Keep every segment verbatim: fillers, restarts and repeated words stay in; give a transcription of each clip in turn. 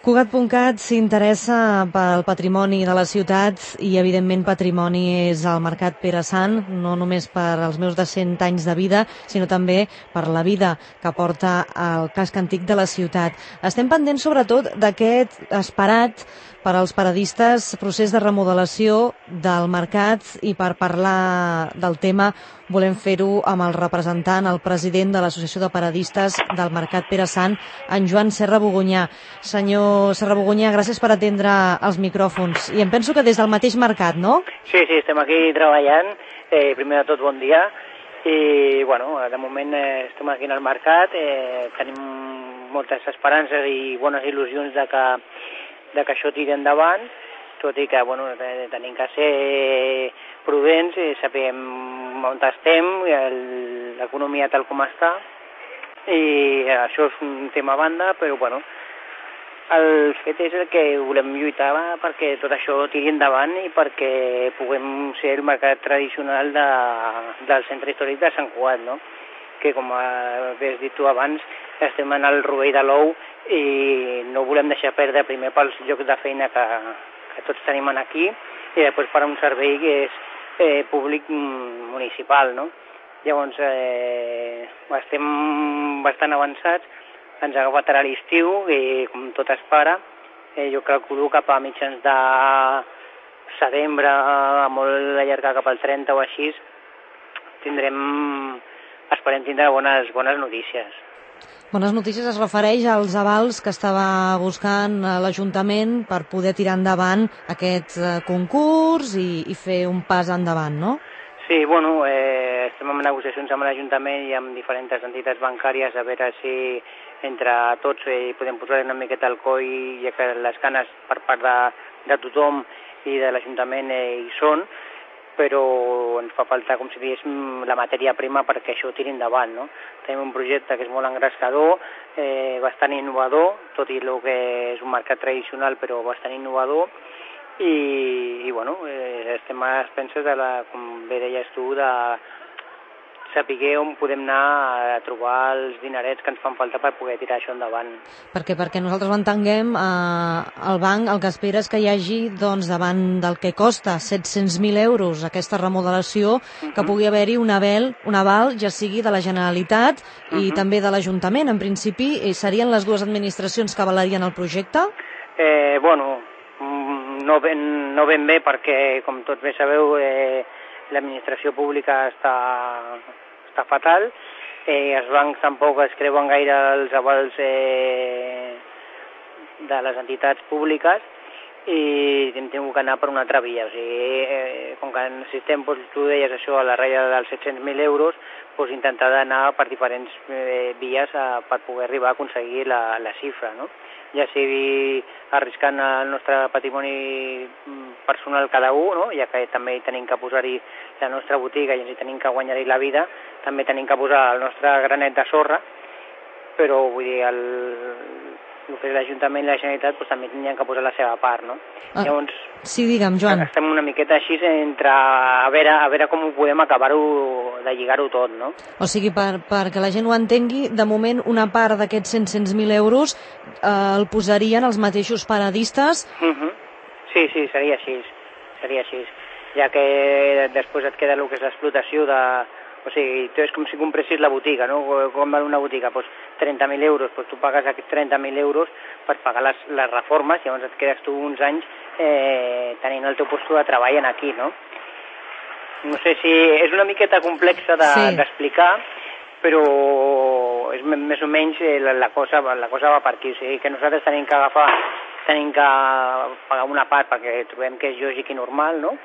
Cugat punt cat s'interessa pel patrimoni de la ciutat i, evidentment, patrimoni és el Mercat Pere Sant, no només per als meus de cent anys de vida, sinó també per la vida que porta el casc antic de la ciutat. Estem pendents, sobretot, d'aquest esperat per als paradistes procés de remodelació del mercat, i per parlar del tema volem fer-ho amb el representant, el president de l'Associació de Paradistes del Mercat Pere Sant, en Joan Serra-Bogunyà. Senyor Serra-Bogunyà, gràcies per atendre els micròfons. I em penso que des del mateix mercat, no? Sí, sí, estem aquí treballant. Eh, primer de tot, bon dia. I, bueno, de moment eh, estem aquí en el mercat. Eh, tenim moltes esperances i bones il·lusions de que, de que això tiri endavant, tot i que, bueno, tenim que ser prudents i sapiguem on estem, l'economia tal com està, i això és un tema a banda, però, bueno, el fet és el que volem lluitar perquè tot això tiri endavant i perquè puguem ser el mercat tradicional de, del centre històric de Sant Cugat, no? Que, com havies dit tu abans, estem en el rovell de l'ou i no volem deixar perdre primer pels llocs de feina que, que tots tenim aquí i després per un servei que és eh, públic municipal, no? Llavors, eh, estem bastant avançats. Ens ha agafat ara l'estiu i, com tot es para, eh, jo calculo cap a mitjans de setembre, a molt allargar cap al trenta o així, tindrem, esperem tindre bones, bones notícies. Bones notícies es refereix als avals que estava buscant l'Ajuntament per poder tirar endavant aquest concurs i, i fer un pas endavant, no? Sí, bueno, eh, estem en negociacions amb l'Ajuntament i amb diferents entitats bancàries a veure si entre tots eh, podem posar una miqueta al coll, ja que les ganes per part de, de tothom i de l'Ajuntament eh, hi són, però ens fa falta, com si diguéssim, la matèria prima perquè això tiri endavant, no? Tenim un projecte que és molt engrescador, eh, bastant innovador, tot i el que és un mercat tradicional, però bastant innovador, i, i bueno, eh, estem a expenses de la, com bé deies tu, de saber on podem anar a trobar els dinerets que ens fan falta per poder tirar això endavant. Perquè perquè nosaltres ho entenguem, eh, el banc el que espera és que hi hagi, doncs, davant del que costa set-cents mil euros aquesta remodelació, uh-huh. que pugui haver-hi un aval, un aval, ja sigui de la Generalitat i uh-huh. també de l'Ajuntament. En principi, serien les dues administracions que avalarien el projecte? Eh, bueno, no ben, no ben bé, perquè, com tots bé sabeu, eh, l'administració pública està, està fatal, eh, els bancs tampoc es creuen gaire els avals eh, de les entitats públiques i hem tingut que anar per una altra via. O sigui, eh, com que necessitem, doncs, tu deies això, a la ratlla dels set-cents mil euros, doncs intentar anar per diferents eh, vies a, per poder arribar a aconseguir la, la xifra, no? Ja sigui arriscant el nostre patrimoni personal cada un, no? Ja que també tenim que posar-hi la nostra botiga i ens tenim que guanyar-hi la vida, també tenim que posar el nostre granet de sorra, però vull dir, el, el que és l'Ajuntament i la Generalitat doncs, també tindrien que posar la seva part, no? Ah, Llavors, sí, digue'm, Joan. Estem una miqueta així entre a veure, a veure com ho podem acabar-ho de lligar-ho tot, no? O sigui, per, perquè la gent ho entengui, de moment una part d'aquests set-cents mil euros eh, el posarien els mateixos paradistes. Uh-huh. Sí, sí, seria així, seria així, ja que després et queda el que és l'explotació de... O sigui, tu és com si compressis la botiga, no? Com val una botiga? Doncs trenta mil euros, doncs tu pagues aquests trenta mil euros per pagar les, les reformes, i llavors et quedes tu uns anys eh, tenint el teu posto de treball en aquí, no? No sé si és una miqueta complexa d'explicar, de, sí. però és més o menys la, la, cosa, la cosa va per aquí. O sigui, que nosaltres tenim que agafar, tenim que pagar una part perquè trobem que és lògic i normal, no?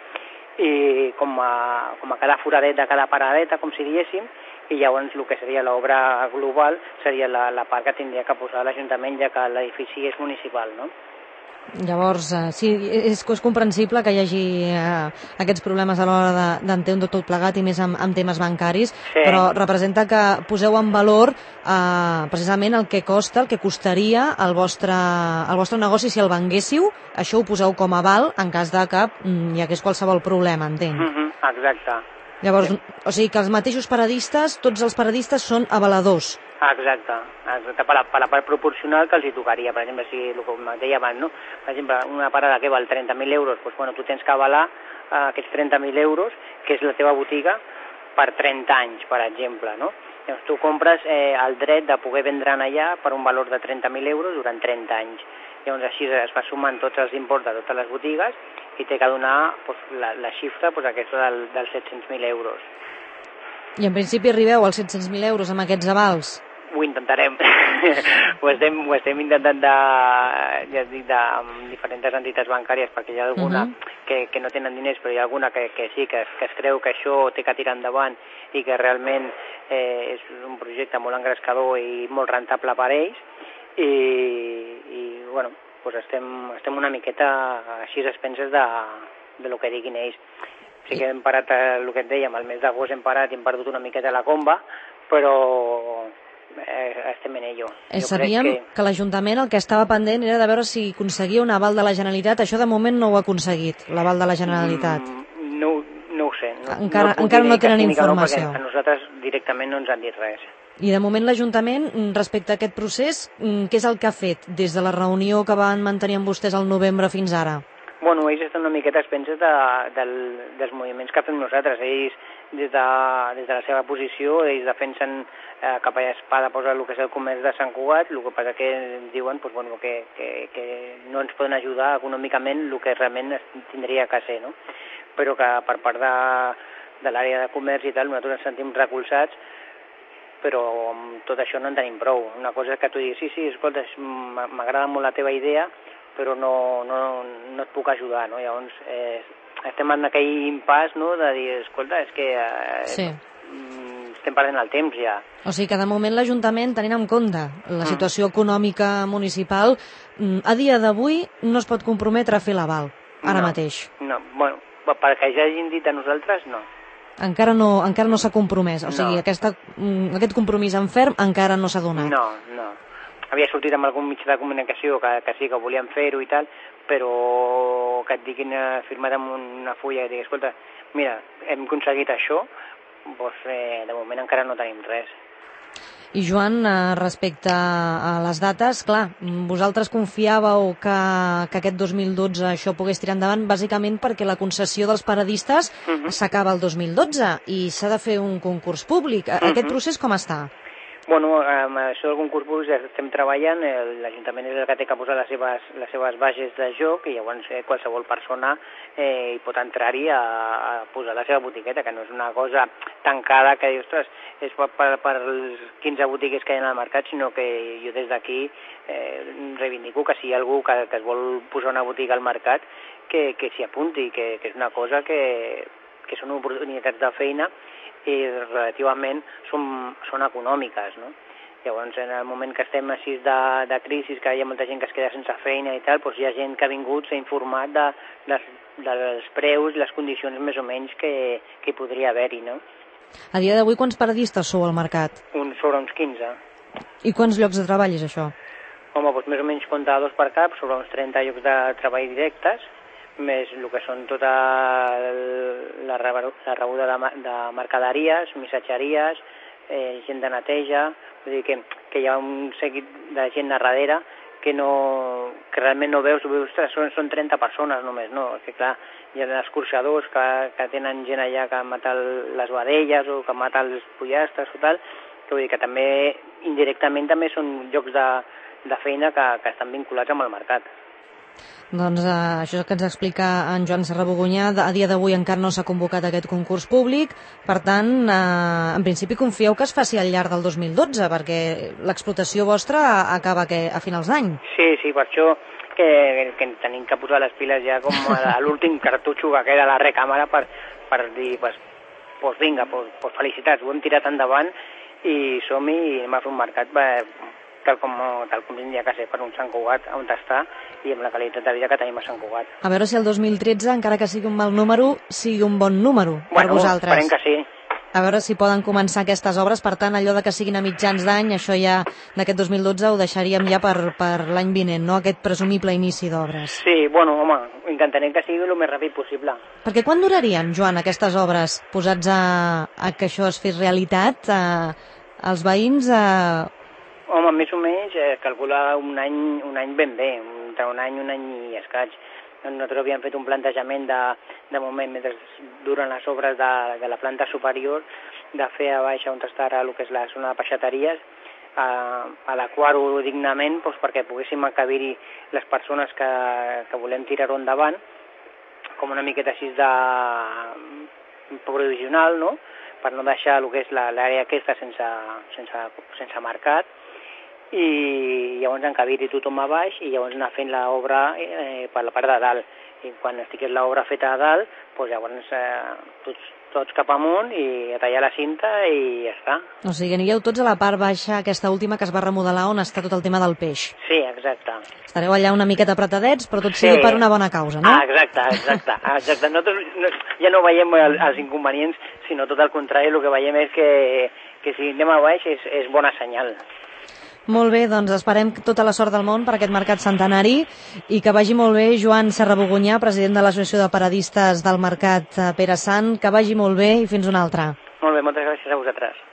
I com a, com a cada foradet de cada paradeta, com si diguéssim, i llavors el que seria l'obra global seria la, la part que tindria que posar l'Ajuntament, ja que l'edifici és municipal, no? Llavors, eh, sí, és, és comprensible que hi hagi eh, aquests problemes a l'hora d'entendre tot plegat i més amb, amb temes bancaris, sí. Però representa que poseu en valor eh, precisament el que costa, el que costaria el vostre, el vostre negoci si el venguéssiu, això ho poseu com a aval en cas de que mm, hi hagués qualsevol problema, entenc. Mm-hmm, exacte. Llavors, o sigui que els mateixos paradistes, tots els paradistes són avaladors. Ah, exacte, exacte. Per, la, per la part proporcional que els hi tocaria. Per exemple, si el que em deia abans, no? Per exemple, una parada que val trenta mil euros, doncs, bueno, tu tens que avalar eh, aquests trenta mil euros, que és la teva botiga, per trenta anys, per exemple, no? Llavors tu compres eh, el dret de poder vendre'n allà per un valor de trenta mil euros durant trenta anys. Llavors així es va sumant tots els imports de totes les botigues i té que donar pues, la, la xifra pues, aquesta del, dels set-cents mil euros. I en principi arribeu als set-cents mil euros amb aquests avals? Ho intentarem. ho, estem, ho estem intentant de, ja dic, de, amb diferents entitats bancàries, perquè hi ha alguna uh-huh. que, que no tenen diners, però hi ha alguna que, que sí, que, que es creu que això té que tirar endavant i que realment eh, és un projecte molt engrescador i molt rentable per ells. I, i bueno, doncs estem, estem una miqueta així expenses de, de lo que diguin ells. Sí que hem parat, el que et dèiem, el mes d'agost hem parat i hem perdut una miqueta la comba, però eh, estem en ello. Eh, sabíem que, que l'Ajuntament el que estava pendent era de veure si aconseguia un aval de la Generalitat. Això de moment no ho ha aconseguit, l'aval de la Generalitat. Mm, no, no ho sé. No, encara no, encara no tenen informació. No, a nosaltres directament no ens han dit res. I de moment l'Ajuntament, respecte a aquest procés, què és el que ha fet des de la reunió que van mantenir amb vostès al novembre fins ara? Bueno, ells estan una miqueta expenses de, del, dels moviments que fem nosaltres. Ells, des de, des de la seva posició, ells defensen eh, cap a espada posa el que és el comerç de Sant Cugat, el que passa que diuen pues, bueno, que, que, que no ens poden ajudar econòmicament el que realment tindria que ser, no? Però que per part de, de l'àrea de comerç i tal, nosaltres ens sentim recolzats, però amb tot això no en tenim prou. Una cosa és que tu diguis, sí, sí, escolta, m'agrada molt la teva idea, però no, no, no et puc ajudar, no? Llavors, eh, estem en aquell impàs, no?, de dir, escolta, és que eh, sí. estem perdent el temps ja. O sigui que de moment l'Ajuntament, tenint en compte la situació mm. econòmica municipal, a dia d'avui no es pot comprometre a fer l'aval, ara no, mateix. No, bueno, perquè ja hagin dit a nosaltres, no. Encara no, encara no s'ha compromès, o sigui, no. aquesta, aquest compromís en ferm encara no s'ha donat. No, no. Havia sortit amb algun mitjà de comunicació que, que sí, que volien fer-ho i tal, però que et diguin firmat amb una fulla i dir, escolta, mira, hem aconseguit això, doncs eh, de moment encara no tenim res. I Joan, respecte a les dates, clar, vosaltres confiàveu que, que aquest dos mil dotze això pogués tirar endavant bàsicament perquè la concessió dels paradistes uh-huh. s'acaba el dos mil dotze i s'ha de fer un concurs públic. Uh-huh. Aquest procés com està? Bueno, amb això del concurs públic ja estem treballant, l'Ajuntament és el que té que posar les seves, les seves bases de joc i llavors eh, qualsevol persona eh, hi pot entrar-hi a, a posar la seva botiqueta, que no és una cosa tancada que dius, ostres, és per, per, per els quinze botigues que hi ha al mercat, sinó que jo des d'aquí eh, reivindico que si hi ha algú que, que es vol posar una botiga al mercat, que, que s'hi apunti, que, que és una cosa que, que són oportunitats de feina i relativament són, són econòmiques, no? Llavors, en el moment que estem així de, de crisi, que hi ha molta gent que es queda sense feina i tal, doncs hi ha gent que ha vingut, s'ha informat de, de, dels preus i les condicions més o menys que, que hi podria haver-hi, no? A dia d'avui, quants paradistes sou al mercat? Un, sobre uns quinze. I quants llocs de treball és això? Home, doncs més o menys comptadors per cap, sobre uns trenta llocs de treball directes, més el que són tota la rebuda de, de mercaderies, missatgeries, eh, gent de neteja, vull dir que, que hi ha un seguit de gent a darrere que, no, que realment no veus, veus són, són trenta persones només, no? Que clar, hi ha escorxadors que, que tenen gent allà que mata les vedelles o que mata els pollastres o tal, que vull dir que també indirectament també són llocs de, de feina que, que estan vinculats amb el mercat. Doncs eh, això que ens explica en Joan Serra Bogunyà, a dia d'avui encara no s'ha convocat aquest concurs públic, per tant, eh, en principi confieu que es faci al llarg del dos mil dotze, perquè l'explotació vostra acaba que, a finals d'any. Sí, sí, per això que, que tenim que posar les piles ja com a l'últim cartutxo que queda a la recàmera per, per dir, pues, pues vinga, pues, pues felicitats, ho hem tirat endavant i som-hi i anem a fer un mercat per, tal com, tal com tindria que ser per un Sant Cugat on està i amb la qualitat de vida que tenim a Sant Cugat. A veure si el dos mil tretze, encara que sigui un mal número, sigui un bon número bueno, per vosaltres. Esperem que sí, A veure si poden començar aquestes obres, per tant, allò de que siguin a mitjans d'any, això ja d'aquest dos mil dotze ho deixaríem ja per, per l'any vinent, no?, aquest presumible inici d'obres. Sí, bueno, home, intentarem que sigui el més ràpid possible. Perquè quan durarien, Joan, aquestes obres posats a, a que això es fes realitat? A, els veïns... A... Home, més o menys, eh, calcula un any, un any ben bé, entre un any, un any i escaig. Nosaltres havíem fet un plantejament de, de moment, mentre duren les obres de, de la planta superior, de fer a baix on està ara el que és la zona de peixateries, a, a l'adequar-ho dignament doncs, perquè poguéssim encabir-hi les persones que, que volem tirar-ho endavant, com una miqueta així de provisional, no?, per no deixar el que és l'àrea aquesta sense, sense, sense mercat, i llavors encabir-hi tothom a baix i llavors anar fent l'obra eh, per la part de dalt. I quan estigués l'obra feta a dalt, doncs llavors eh, tots, tots cap amunt i a tallar la cinta i ja està. O sigui, anireu tots a la part baixa, aquesta última que es va remodelar, on està tot el tema del peix. Sí, exacte. Estareu allà una miqueta apretadets, però tot sigui sí. per una bona causa, no? Ah, exacte, exacte. exacte. Nosaltres no, ja no veiem el, els inconvenients, sinó tot el contrari, el que veiem és que, que si anem a baix és, és bona senyal. Molt bé, doncs esperem tota la sort del món per aquest mercat centenari i que vagi molt bé Joan Serrabogunyà, president de l'Associació de Paradistes del Mercat Pere Sant, que vagi molt bé i fins una altra. Molt bé, moltes gràcies a vosaltres.